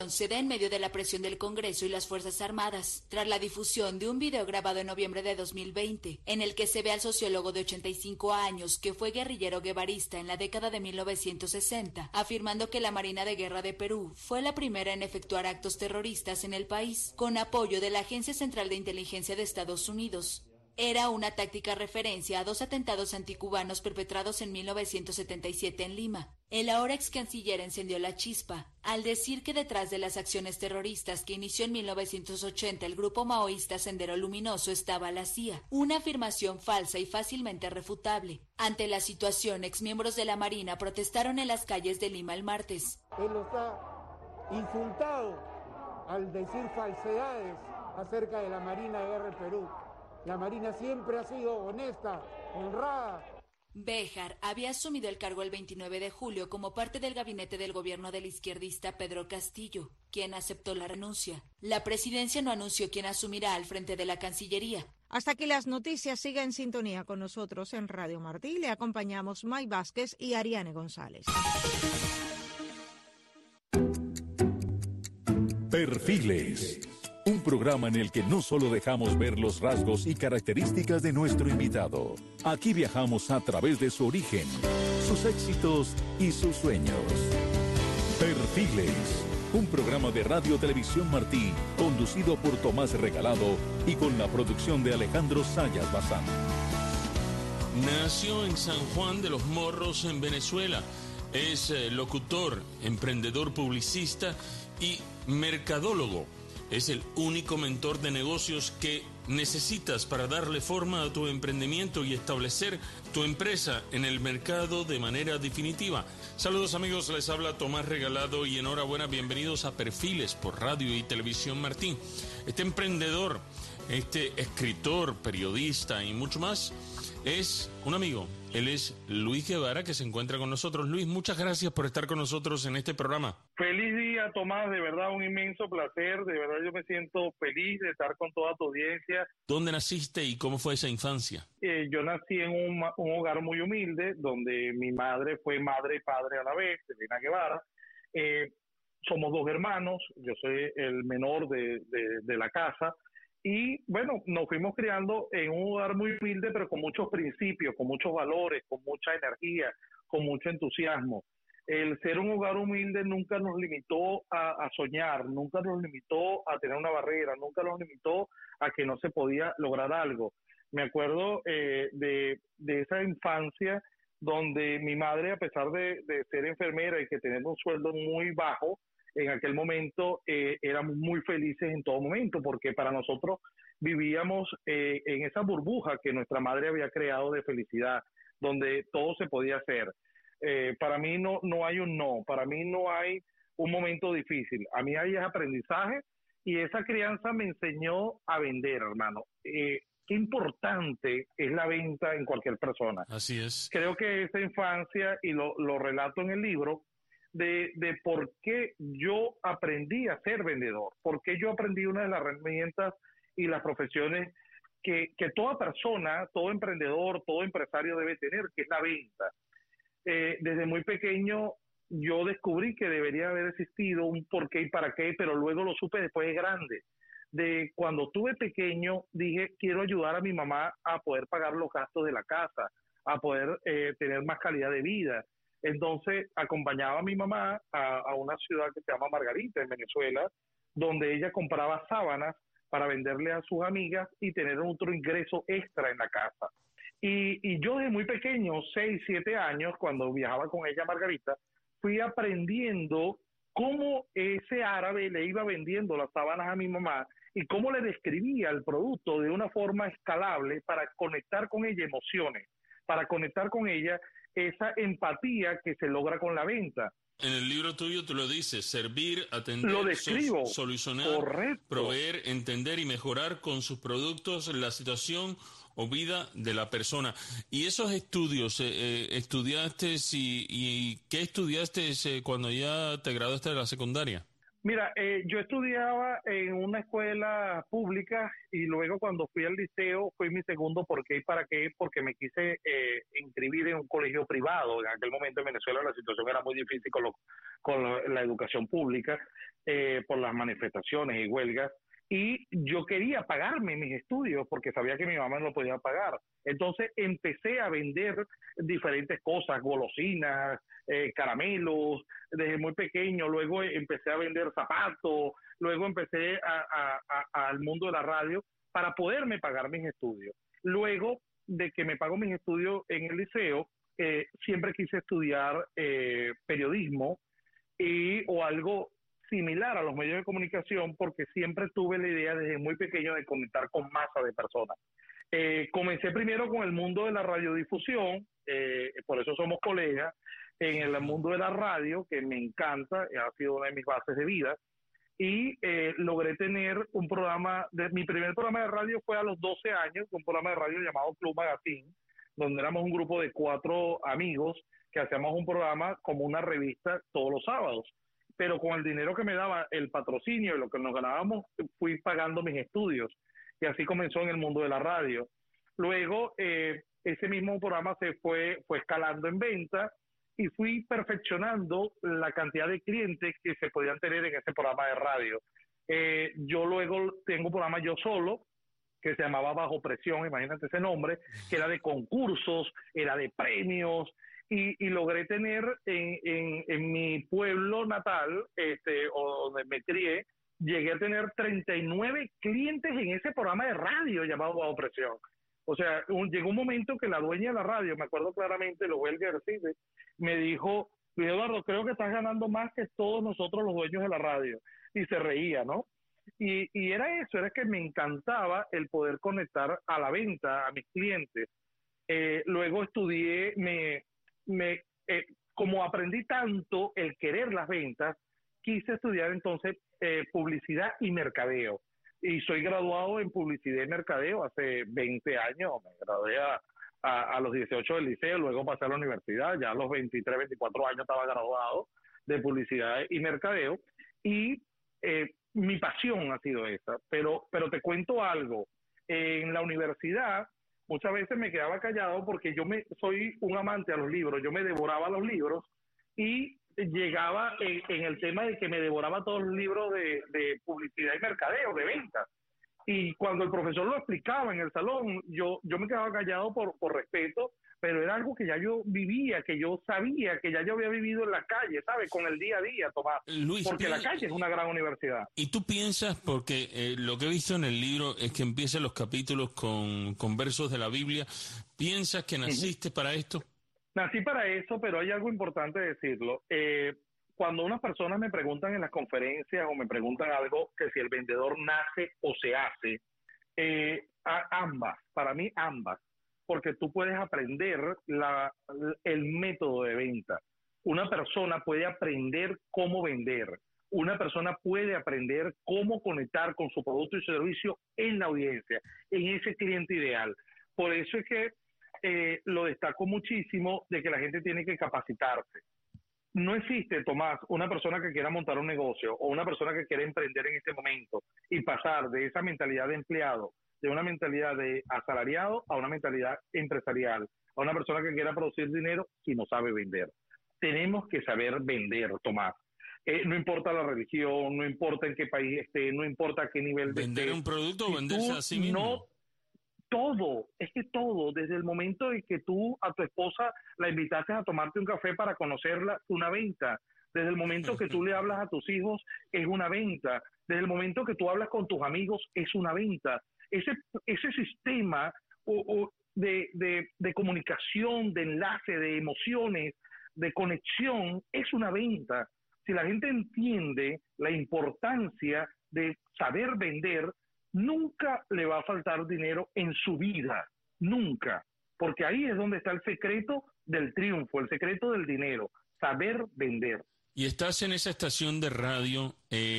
Se da en medio de la presión del Congreso y las Fuerzas Armadas, tras la difusión de un video grabado en noviembre de 2020, en el que se ve al sociólogo de 85 años, que fue guerrillero guevarista en la década de 1960, afirmando que la Marina de Guerra de Perú fue la primera en efectuar actos terroristas en el país, con apoyo de la Agencia Central de Inteligencia de Estados Unidos. Era una táctica referencia a 2 atentados anticubanos perpetrados en 1977 en Lima. El ahora ex canciller encendió la chispa al decir que detrás de las acciones terroristas que inició en 1980 el grupo maoísta Sendero Luminoso estaba la CIA, una afirmación falsa y fácilmente refutable. Ante la situación, exmiembros de la Marina protestaron en las calles de Lima el martes. Él está insultado al decir falsedades acerca de la Marina de Guerra de Perú. La Marina siempre ha sido honesta, honrada. Béjar había asumido el cargo el 29 de julio como parte del gabinete del gobierno del izquierdista Pedro Castillo, quien aceptó la renuncia. La presidencia no anunció quién asumirá al frente de la Cancillería. Hasta aquí las noticias. Siga en sintonía con nosotros en Radio Martí. Le acompañamos May Vázquez y Ariane González. Perfiles. Un programa en el que no solo dejamos ver los rasgos y características de nuestro invitado. Aquí viajamos a través de su origen, sus éxitos y sus sueños. Perfiles. Un programa de Radio Televisión Martí, conducido por Tomás Regalado y con la producción de Alejandro Sayas Bazán. Nació en San Juan de los Morros, en Venezuela. Es locutor, emprendedor publicista y mercadólogo. Es el único mentor de negocios que necesitas para darle forma a tu emprendimiento y establecer tu empresa en el mercado de manera definitiva. Saludos amigos, les habla Tomás Regalado y enhorabuena, bienvenidos a Perfiles por Radio y Televisión Martí. Este emprendedor, este escritor, periodista y mucho más, es un amigo. Él es Luis Guevara, que se encuentra con nosotros. Luis, muchas gracias por estar con nosotros en este programa. Feliz día, Tomás, de verdad un inmenso placer, de verdad yo me siento feliz de estar con toda tu audiencia. ¿Dónde naciste y cómo fue esa infancia? Yo nací en un hogar muy humilde, donde mi madre fue madre y padre a la vez, Elena Guevara. Somos 2 hermanos, yo soy el menor de la casa. Y bueno, nos fuimos criando en un hogar muy humilde, pero con muchos principios, con muchos valores, con mucha energía, con mucho entusiasmo. El ser un hogar humilde nunca nos limitó a soñar, nunca nos limitó a tener una barrera, nunca nos limitó a que no se podía lograr algo. Me acuerdo de esa infancia donde mi madre, a pesar de ser enfermera y que tenía un sueldo muy bajo, en aquel momento éramos muy felices en todo momento, porque para nosotros vivíamos en esa burbuja que nuestra madre había creado de felicidad, donde todo se podía hacer. Para mí no hay un no, para mí no hay un momento difícil. A mí hay aprendizaje y esa crianza me enseñó a vender, hermano. Qué importante es la venta en cualquier persona. Así es. Creo que esa infancia, y lo relato en el libro, de por qué yo aprendí a ser vendedor, por qué yo aprendí una de las herramientas y las profesiones que toda persona, todo emprendedor, todo empresario debe tener, que es la venta. Desde muy pequeño yo descubrí que debería haber existido un por qué y para qué, pero luego lo supe después de grande. De cuando tuve pequeño dije, quiero ayudar a mi mamá a poder pagar los gastos de la casa, a poder tener más calidad de vida. Entonces acompañaba a mi mamá a una ciudad que se llama Margarita, en Venezuela, donde ella compraba sábanas para venderle a sus amigas y tener otro ingreso extra en la casa. Y yo desde muy pequeño, 6, 7 años, cuando viajaba con ella a Margarita, fui aprendiendo cómo ese árabe le iba vendiendo las sábanas a mi mamá y cómo le describía el producto de una forma escalable para conectar con ella emociones, para conectar con ella esa empatía que se logra con la venta. En el libro tuyo tú lo dices, servir, atender, lo describo, solucionar, correcto, proveer, entender y mejorar con sus productos la situación o vida de la persona. ¿Y esos estudios, estudiaste y qué estudiaste cuando ya te graduaste de la secundaria? Mira, yo estudiaba en una escuela pública y luego cuando fui al liceo fue mi segundo por qué y para qué, porque me quise inscribir en un colegio privado. En aquel momento en Venezuela la situación era muy difícil con la educación pública por las manifestaciones y huelgas. Y yo quería pagarme mis estudios porque sabía que mi mamá no lo podía pagar. Entonces empecé a vender diferentes cosas, golosinas, caramelos, desde muy pequeño. Luego empecé a vender zapatos, luego empecé al mundo de la radio para poderme pagar mis estudios. Luego de que me pago mis estudios en el liceo, siempre quise estudiar periodismo o algo similar a los medios de comunicación, porque siempre tuve la idea desde muy pequeño de conectar con masa de personas. Comencé primero con el mundo de la radiodifusión, por eso somos colegas, en el mundo de la radio, que me encanta, ha sido una de mis bases de vida, y logré tener un programa, mi primer programa de radio fue a los 12 años, un programa de radio llamado Club Magazine, donde éramos un grupo de 4 amigos que hacíamos un programa como una revista todos los sábados. Pero con el dinero que me daba el patrocinio y lo que nos ganábamos, fui pagando mis estudios. Y así comenzó en el mundo de la radio. Luego, ese mismo programa se fue escalando en venta y fui perfeccionando la cantidad de clientes que se podían tener en ese programa de radio. Yo luego tengo un programa yo solo, que se llamaba Bajo Presión, imagínate ese nombre, que era de concursos, era de premios, y logré tener en mi pueblo natal, o donde me crié, llegué a tener 39 clientes en ese programa de radio llamado Bajo Presión. O sea, llegó un momento que la dueña de la radio, me acuerdo claramente, Loel García, me dijo, Eduardo, creo que estás ganando más que todos nosotros los dueños de la radio. Y se reía, ¿no? Y era eso, era que me encantaba el poder conectar a la venta, a mis clientes. Luego estudié, como aprendí tanto el querer las ventas, quise estudiar entonces publicidad y mercadeo. Y soy graduado en publicidad y mercadeo hace 20 años. Me gradué a los 18 del liceo, luego pasé a la universidad, ya a los 23, 24 años estaba graduado de publicidad y mercadeo. Y mi pasión ha sido esa. Pero te cuento algo. En la universidad muchas veces me quedaba callado porque soy un amante a los libros, yo me devoraba los libros y llegaba en el tema de que me devoraba todos los libros de publicidad y mercadeo, de ventas. Y cuando el profesor lo explicaba en el salón, yo me quedaba callado por respeto, pero era algo que ya yo vivía, que yo sabía, que ya yo había vivido en la calle, ¿sabes? Con el día a día, Tomás. Luis, porque la calle es una gran universidad. ¿Y tú piensas, porque lo que he visto en el libro es que empiezan los capítulos con versos de la Biblia, ¿piensas que naciste para esto? Nací para eso, pero hay algo importante decirlo. Cuando unas personas me preguntan en las conferencias o me preguntan algo, que si el vendedor nace o se hace, ambas, para mí ambas, porque tú puedes aprender el método de venta. Una persona puede aprender cómo vender. Una persona puede aprender cómo conectar con su producto y servicio en la audiencia, en ese cliente ideal. Por eso es que lo destaco muchísimo de que la gente tiene que capacitarse. No existe, Tomás, una persona que quiera montar un negocio o una persona que quiera emprender en este momento y pasar de esa mentalidad de empleado, de una mentalidad de asalariado a una mentalidad empresarial, a una persona que quiera producir dinero si no sabe vender. Tenemos que saber vender, Tomás. No importa la religión, no importa en qué país esté, no importa qué nivel de ¿Vender un producto o venderse a sí mismo? No, todo, es que todo, desde el momento en que tú a tu esposa la invitaste a tomarte un café para conocerla, una venta. Desde el momento que tú le hablas a tus hijos, es una venta. Desde el momento que tú hablas con tus amigos, es una venta. Ese sistema de comunicación, de enlace, de emociones, de conexión, es una venta. Si la gente entiende la importancia de saber vender, nunca le va a faltar dinero en su vida, nunca, porque ahí es donde está el secreto del triunfo, el secreto del dinero, saber vender. Y estás en esa estación de radio,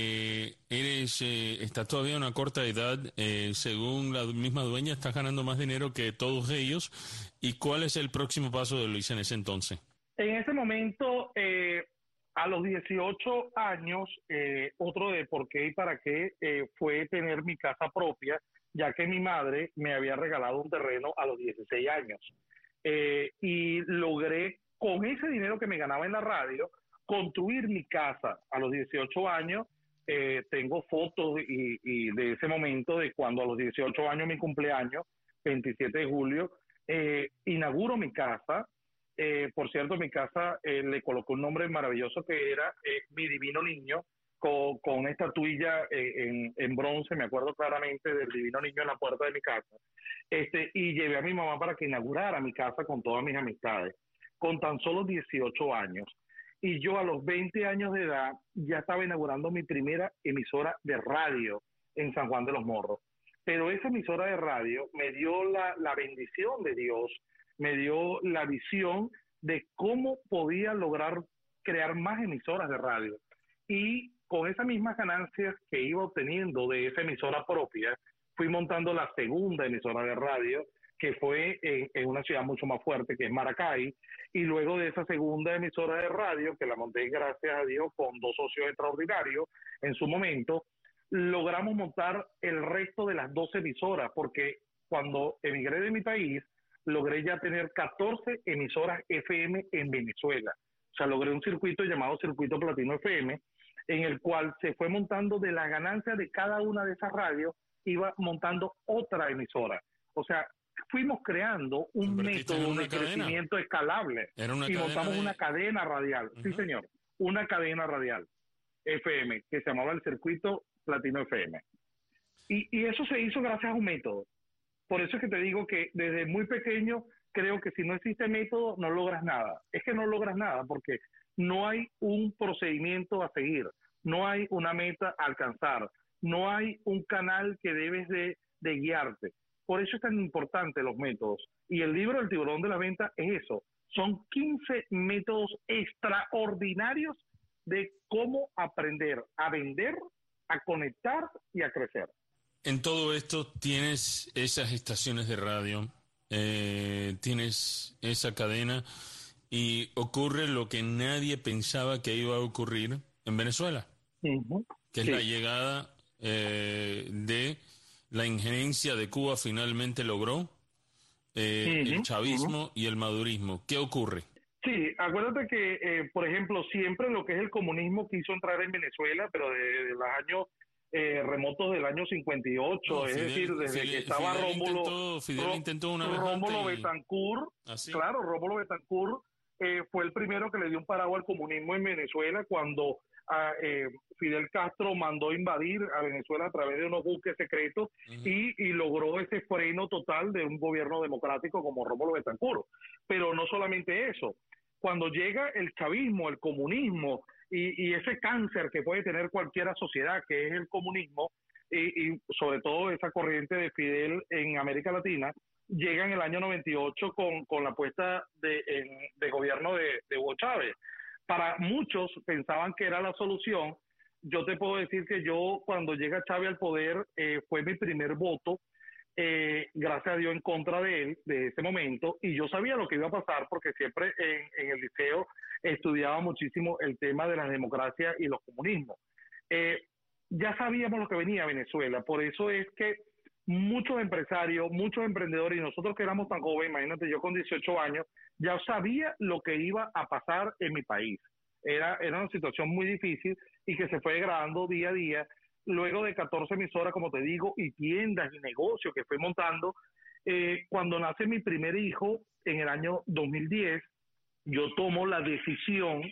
estás todavía a una corta edad, según la misma dueña, estás ganando más dinero que todos ellos. ¿Y cuál es el próximo paso de Luis en ese entonces? En ese momento A los 18 años, otro de por qué y para qué fue tener mi casa propia, ya que mi madre me había regalado un terreno a los 16 años. Y logré, con ese dinero que me ganaba en la radio, construir mi casa a los 18 años. Tengo fotos y de ese momento, de cuando a los 18 años, mi cumpleaños, 27 de julio, inauguro mi casa. Por cierto, mi casa le colocó un nombre maravilloso que era Mi Divino Niño, con una estatuilla en bronce, me acuerdo claramente del Divino Niño en la puerta de mi casa. Y llevé a mi mamá para que inaugurara mi casa con todas mis amistades, con tan solo 18 años. Y yo a los 20 años de edad ya estaba inaugurando mi primera emisora de radio en San Juan de los Morros. Pero esa emisora de radio me dio la bendición de Dios, me dio la visión de cómo podía lograr crear más emisoras de radio. Y con esas mismas ganancias que iba obteniendo de esa emisora propia, fui montando la segunda emisora de radio, que fue en una ciudad mucho más fuerte, que es Maracay. Y luego de esa segunda emisora de radio, que la monté gracias a Dios con 2 socios extraordinarios en su momento, logramos montar el resto de las 12 emisoras, porque cuando emigré de mi país, logré ya tener 14 emisoras FM en Venezuela. O sea, logré un circuito llamado Circuito Platino FM, en el cual se fue montando de la ganancia de cada una de esas radios, iba montando otra emisora. O sea, fuimos creando un método de crecimiento escalable y montamos una cadena radial. Sí, señor, una cadena radial FM que se llamaba el Circuito Platino FM. Y eso se hizo gracias a un método. Por eso es que te digo que desde muy pequeño creo que si no existe método no logras nada. Es que no logras nada porque no hay un procedimiento a seguir, no hay una meta a alcanzar, no hay un canal que debes de guiarte. Por eso es tan importante los métodos. Y el libro El Tiburón de la Venta es eso. Son 15 métodos extraordinarios de cómo aprender a vender, a conectar y a crecer. En todo esto tienes esas estaciones de radio, tienes esa cadena y ocurre lo que nadie pensaba que iba a ocurrir en Venezuela, que es la llegada de la injerencia de Cuba. Finalmente logró el chavismo y el madurismo. ¿Qué ocurre? Sí, acuérdate que, por ejemplo, siempre lo que es el comunismo quiso entrar en Venezuela, pero de los años remotos del año 58, no, es decir, desde que estaba Fidel intentó una vez Rómulo Betancourt, claro, Rómulo Betancourt fue el primero que le dio un paraguas al comunismo en Venezuela cuando Fidel Castro mandó invadir a Venezuela a través de unos buques secretos y logró ese freno total de un gobierno democrático como Rómulo Betancourt. Pero no solamente eso, cuando llega el chavismo, el comunismo y ese cáncer que puede tener cualquier sociedad, que es el comunismo, y sobre todo esa corriente de Fidel en América Latina, llega en el año 98 con la puesta de gobierno de Hugo Chávez. Para muchos pensaban que era la solución. Yo te puedo decir que yo, cuando llega Chávez al poder, fue mi primer voto, gracias a Dios, en contra de él, de ese momento, y yo sabía lo que iba a pasar porque siempre en el liceo estudiaba muchísimo el tema de las democracias y los comunismos. Ya sabíamos lo que venía a Venezuela, por eso es que muchos empresarios, muchos emprendedores, y nosotros que éramos tan jóvenes, imagínate, yo con 18 años, ya sabía lo que iba a pasar en mi país. Era una situación muy difícil y que se fue degradando día a día. Luego de 14 emisoras, como te digo, y tiendas y negocios que fui montando, cuando nace mi primer hijo en el año 2010, yo tomo la decisión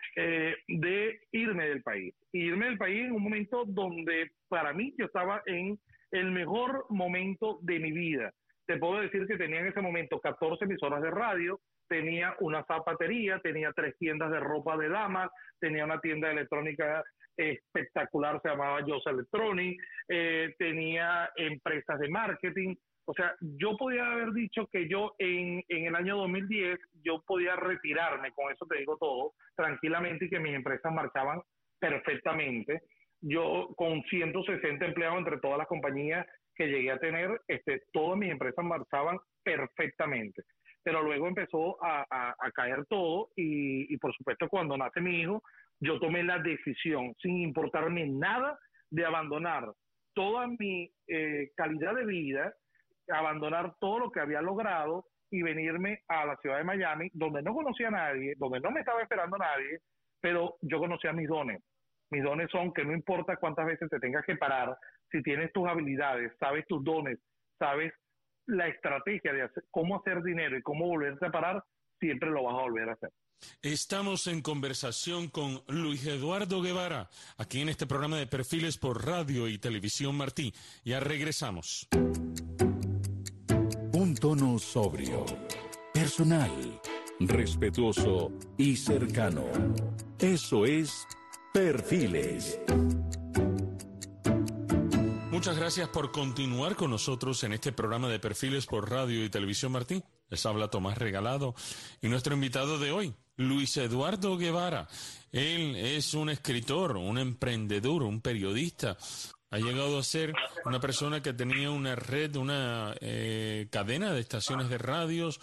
de irme del país. Irme del país en un momento donde para mí yo estaba en el mejor momento de mi vida. Te puedo decir que tenía en ese momento 14 emisoras de radio, tenía una zapatería, tenía 3 tiendas de ropa de damas, tenía una tienda de electrónica espectacular, se llamaba Jos Electronic, tenía empresas de marketing. O sea, yo podía haber dicho que yo en el año 2010 yo podía retirarme, con eso te digo todo, tranquilamente, y que mis empresas marchaban perfectamente. Yo con 160 empleados entre todas las compañías que llegué a tener, todas mis empresas marchaban perfectamente. Pero luego empezó a caer todo y por supuesto cuando nace mi hijo, yo tomé la decisión, sin importarme nada, de abandonar toda mi calidad de vida, abandonar todo lo que había logrado y venirme a la ciudad de Miami, donde no conocía a nadie, donde no me estaba esperando nadie, pero yo conocía mis dones. Mis dones son que no importa cuántas veces te tengas que parar, si tienes tus habilidades, sabes tus dones, sabes la estrategia de cómo hacer dinero y cómo volverte a parar, siempre lo vas a volver a hacer. Estamos en conversación con Luis Eduardo Guevara, aquí en este programa de Perfiles por Radio y Televisión Martí. Ya regresamos. Un tono sobrio, personal, respetuoso y cercano. Eso es Perfiles. Muchas gracias por continuar con nosotros en este programa de Perfiles por Radio y Televisión Martí. Les habla Tomás Regalado y nuestro invitado de hoy, Luis Eduardo Guevara. Él es un escritor, un emprendedor, un periodista. Ha llegado a ser una persona que tenía una red, una cadena de estaciones de radios,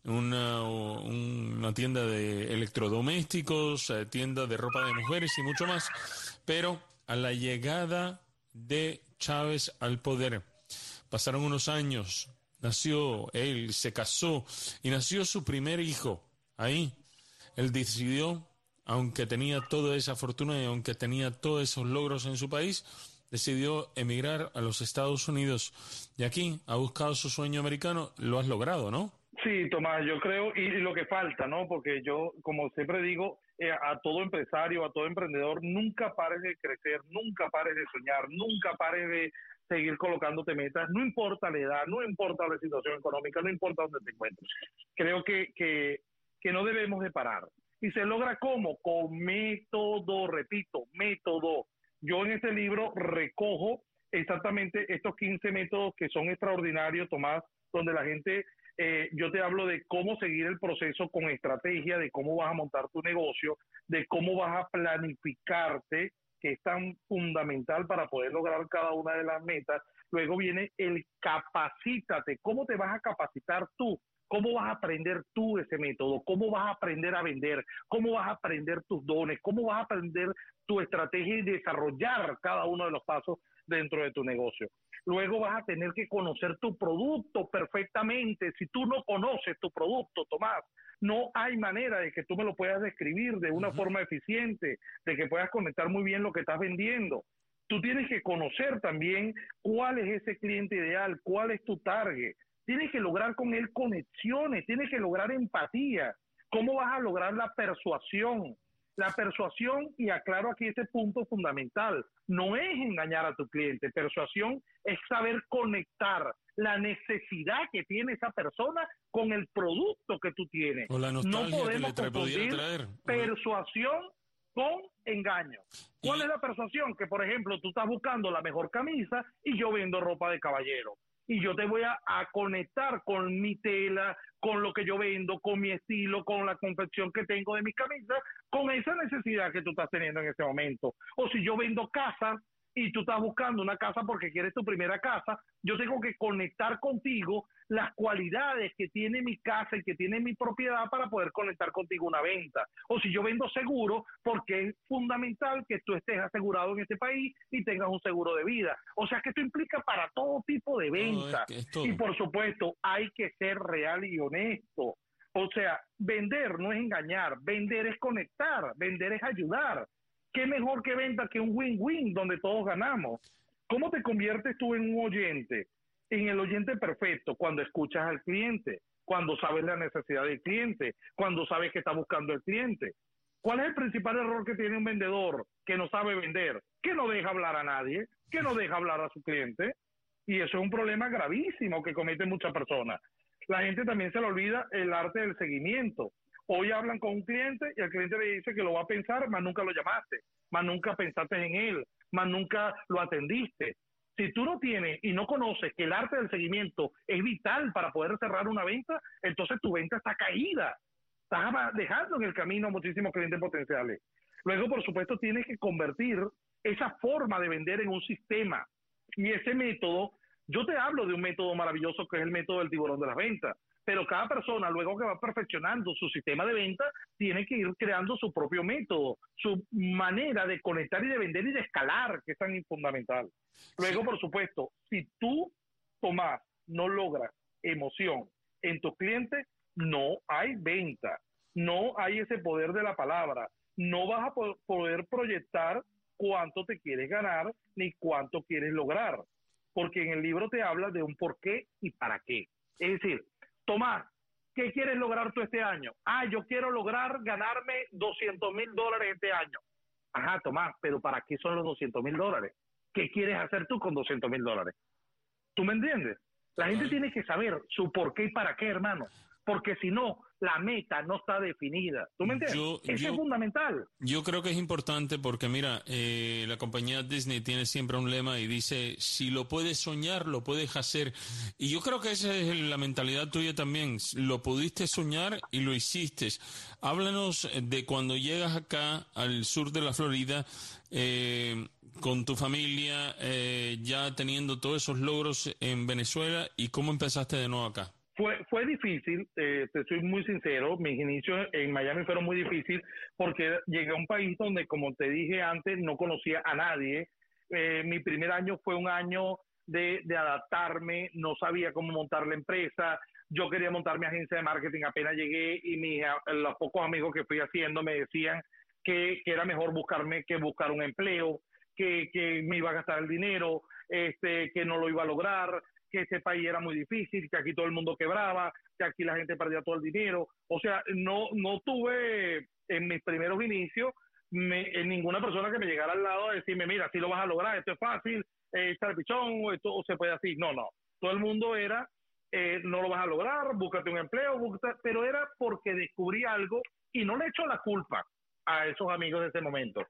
una tienda de electrodomésticos, tienda de ropa de mujeres y mucho más. Pero a la llegada de Chávez al poder, pasaron unos años, nació él, se casó y nació su primer hijo. Ahí él decidió, aunque tenía toda esa fortuna y aunque tenía todos esos logros en su país, decidió emigrar a los Estados Unidos. Y aquí ha buscado su sueño americano. Lo has logrado, ¿no? Sí, Tomás, yo creo, y lo que falta, ¿no? Porque yo, como siempre digo, a todo empresario, a todo emprendedor, nunca pares de crecer, nunca pares de soñar, nunca pares de seguir colocándote metas, no importa la edad, no importa la situación económica, no importa dónde te encuentres. Creo que no debemos de parar. ¿Y se logra cómo? Con método, repito, método. Yo en este libro recojo exactamente estos 15 métodos que son extraordinarios, Tomás, donde la gente, yo te hablo de cómo seguir el proceso con estrategia, de cómo vas a montar tu negocio, de cómo vas a planificarte, que es tan fundamental para poder lograr cada una de las metas. Luego viene el capacítate. ¿Cómo te vas a capacitar tú? ¿Cómo vas a aprender tú ese método? ¿Cómo vas a aprender a vender? ¿Cómo vas a aprender tus dones? ¿Cómo vas a aprender tu estrategia y desarrollar cada uno de los pasos dentro de tu negocio? Luego vas a tener que conocer tu producto perfectamente. Si tú no conoces tu producto, Tomás, no hay manera de que tú me lo puedas describir de una forma eficiente, de que puedas conectar muy bien lo que estás vendiendo. Tú tienes que conocer también cuál es ese cliente ideal, cuál es tu target. Tienes que lograr con él conexiones, tienes que lograr empatía. ¿Cómo vas a lograr la persuasión? La persuasión, y aclaro aquí este punto fundamental, no es engañar a tu cliente. Persuasión es saber conectar la necesidad que tiene esa persona con el producto que tú tienes. O la nostalgia no podemos que le podía traer. Persuasión con engaño. ¿Cuál es la persuasión? Que, por ejemplo, tú estás buscando la mejor camisa y yo vendo ropa de caballero. Y yo te voy a conectar con mi tela, con lo que yo vendo, con mi estilo, con la confección que tengo de mis camisas, con esa necesidad que tú estás teniendo en ese momento. O si yo vendo casas y tú estás buscando una casa porque quieres tu primera casa, yo tengo que conectar contigo las cualidades que tiene mi casa y que tiene mi propiedad para poder conectar contigo una venta. O si yo vendo seguro, porque es fundamental que tú estés asegurado en este país y tengas un seguro de vida. O sea que esto implica para todo tipo de ventas. Y por supuesto, hay que ser real y honesto. O sea, vender no es engañar, vender es conectar, vender es ayudar. ¿Qué mejor que venta que un win-win donde todos ganamos? ¿Cómo te conviertes tú en un oyente? En el oyente perfecto, cuando escuchas al cliente, cuando sabes la necesidad del cliente, cuando sabes qué está buscando el cliente. ¿Cuál es el principal error que tiene un vendedor que no sabe vender? Que no deja hablar a nadie, que no deja hablar a su cliente. Y eso es un problema gravísimo que cometen muchas personas. La gente también se le olvida el arte del seguimiento. Hoy hablan con un cliente y el cliente le dice que lo va a pensar, más nunca lo llamaste, más nunca pensaste en él, más nunca lo atendiste. Si tú no tienes y no conoces que el arte del seguimiento es vital para poder cerrar una venta, entonces tu venta está caída. Estás dejando en el camino a muchísimos clientes potenciales. Luego, por supuesto, tienes que convertir esa forma de vender en un sistema. Y ese método, yo te hablo de un método maravilloso que es el método del tiburón de las ventas. pero cada persona, luego que va perfeccionando su sistema de venta, tiene que ir creando su propio método, su manera de conectar y de vender y de escalar, que es tan fundamental. Luego, por supuesto, si tú, Tomás, no logras emoción en tus clientes, no hay venta, no hay ese poder de la palabra, no vas a poder proyectar cuánto te quieres ganar ni cuánto quieres lograr, porque en el libro te habla de un por qué y para qué. Es decir, Tomás, ¿qué quieres lograr tú este año? Yo quiero lograr ganarme $200,000 este año. Ajá, Tomás, pero ¿para qué son los $200,000? ¿Qué quieres hacer tú con $200,000? ¿Tú me entiendes? La gente tiene que saber su por qué y para qué, hermano, porque si no, la meta no está definida. ¿Tú me entiendes? Eso es fundamental. Yo creo que es importante porque, mira, la compañía Disney tiene siempre un lema y dice, si lo puedes soñar, lo puedes hacer. Y yo creo que esa es la mentalidad tuya también. Lo pudiste soñar y lo hiciste. Háblanos de cuando llegas acá al sur de la Florida, con tu familia, ya teniendo todos esos logros en Venezuela, y cómo empezaste de nuevo acá. Fue difícil, te soy muy sincero, mis inicios en Miami fueron muy difíciles porque llegué a un país donde, como te dije antes, no conocía a nadie. Mi primer año fue un año de adaptarme, no sabía cómo montar la empresa, yo quería montar mi agencia de marketing apenas llegué y los pocos amigos que fui haciendo me decían que era mejor buscar un empleo, que me iba a gastar el dinero, que no lo iba a lograr, que ese país era muy difícil, que aquí todo el mundo quebraba, que aquí la gente perdía todo el dinero. O sea, no tuve en mis primeros inicios ninguna persona que me llegara al lado a decirme, mira, si lo vas a lograr, esto es fácil, está el pichón, esto se puede así. No. Todo el mundo era, no lo vas a lograr, búscate un empleo, pero era porque descubrí algo y no le echo la culpa a esos amigos de ese momento.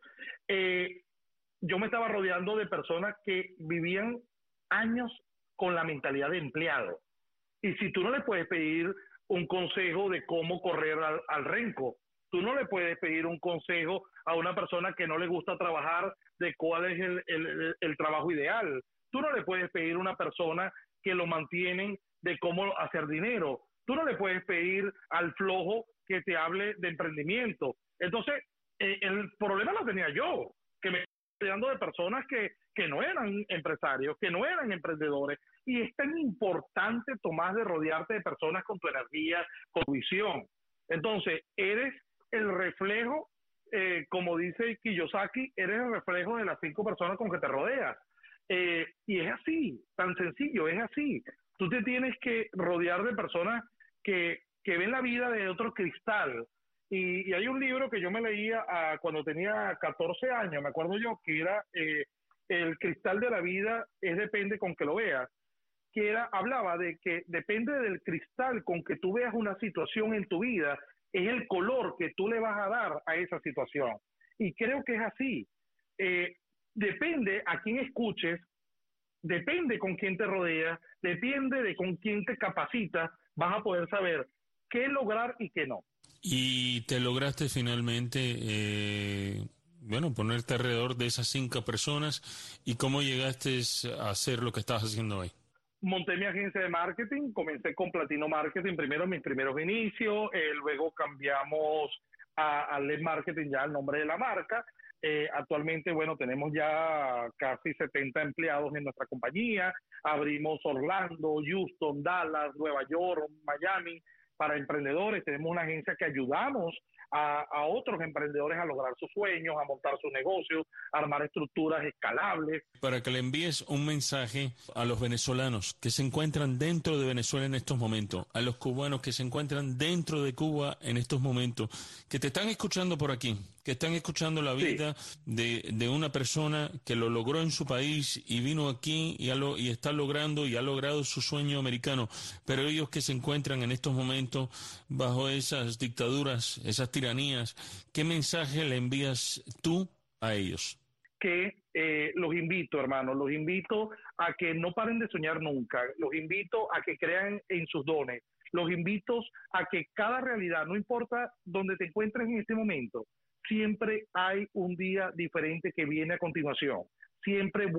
Yo me estaba rodeando de personas que vivían años con la mentalidad de empleado. Y si tú no le puedes pedir un consejo de cómo correr al renco, tú no le puedes pedir un consejo a una persona que no le gusta trabajar de cuál es el trabajo ideal. Tú no le puedes pedir a una persona que lo mantienen de cómo hacer dinero. Tú no le puedes pedir al flojo que te hable de emprendimiento. Entonces, el problema lo tenía yo, que me rodeando de personas que no eran empresarios, que no eran emprendedores, y es tan importante, Tomás, de rodearte de personas con tu energía, con tu visión. Entonces, eres el reflejo, como dice Kiyosaki, eres el reflejo de las 5 personas con que te rodeas. Y es así, tan sencillo, es así. Tú te tienes que rodear de personas que ven la vida de otro cristal. Y hay un libro que yo me leía cuando tenía 14 años, me acuerdo yo, que era El cristal de la vida depende con que lo veas, hablaba de que depende del cristal con que tú veas una situación en tu vida, es el color que tú le vas a dar a esa situación. Y creo que es así. Depende a quién escuches, depende con quién te rodeas, depende de con quién te capacitas, vas a poder saber qué lograr y qué no. Y te lograste finalmente, ponerte alrededor de esas 5 personas. ¿Y cómo llegaste a hacer lo que estás haciendo hoy? Monté mi agencia de marketing, comencé con Platino Marketing primero, mis primeros inicios, luego cambiamos a LED Marketing, ya el nombre de la marca. Actualmente, tenemos ya casi 70 empleados en nuestra compañía. Abrimos Orlando, Houston, Dallas, Nueva York, Miami para emprendedores. Tenemos una agencia que ayudamos a otros emprendedores a lograr sus sueños, a montar sus negocios, a armar estructuras escalables. Para que le envíes un mensaje a los venezolanos que se encuentran dentro de Venezuela en estos momentos, a los cubanos que se encuentran dentro de Cuba en estos momentos, que te están escuchando por aquí, que están escuchando la vida de una persona que lo logró en su país y vino aquí y está logrando y ha logrado su sueño americano, pero ellos que se encuentran en estos momentos bajo esas dictaduras, esas tiranías, ¿qué mensaje le envías tú a ellos? Que los invito, hermanos, los invito a que no paren de soñar nunca, los invito a que crean en sus dones, los invito a que cada realidad, no importa dónde te encuentres en este momento, siempre hay un día diferente que viene a continuación, siempre